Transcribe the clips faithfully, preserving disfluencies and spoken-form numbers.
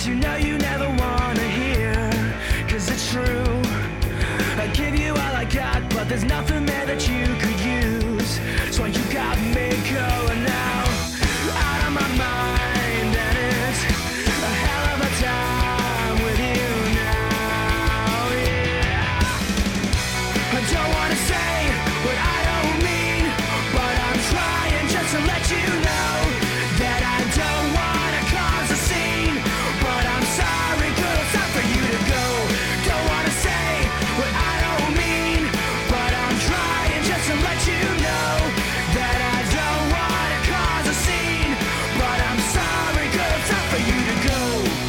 that you know you never wanna hear. Cause it's true, I give you all I got, but there's nothing there that you could use. So you got me going now, out of my mind, and it's a hell of a time with you now, yeah. I don't wanna say what I don't mean, but I'm trying just to let you know that I don't wanna cause a scene. But I'm sorry, girl, it's time for you to go. Don't wanna say what I don't mean, but I'm trying just to let you know that I don't wanna cause a scene. But I'm sorry, girl, it's time for you to go.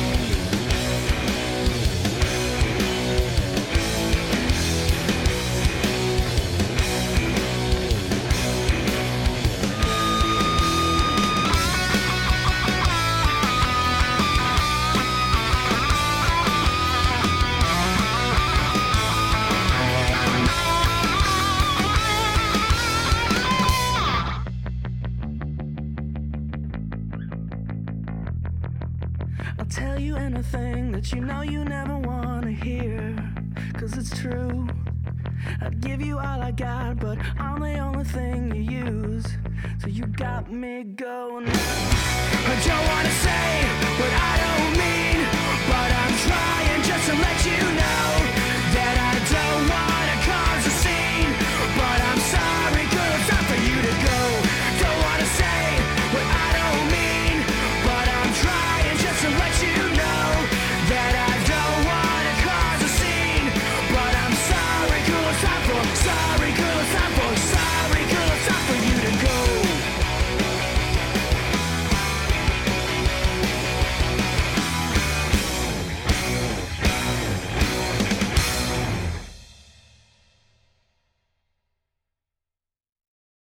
I'll tell you anything that you know you never wanna hear. Cause it's true, I'd give you all I got, but I'm the only thing you use. So you got me going now. I don't wanna say what I don't mean, but I'm trying just to let you know that I don't wanna